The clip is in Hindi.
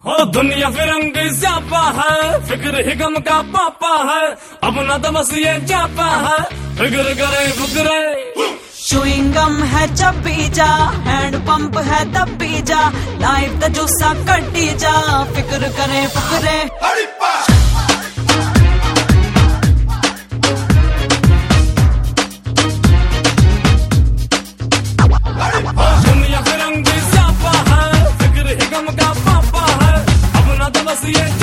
ओ दुनिया फिरंगी स्यापा है, फिक्र ही गम का पापा है, अब ना तो बस ये जापा है, फिक्र करे फुकरे। चुइंगम है चबी जा, हैंड पंप है दबी जा, लाइफ द जूसा कटी जा, फिक्र करे फुकरे। दुनिया फिरंगी स्यापा है, फिक्र ही गम का पापा है, अब ना तो बस ये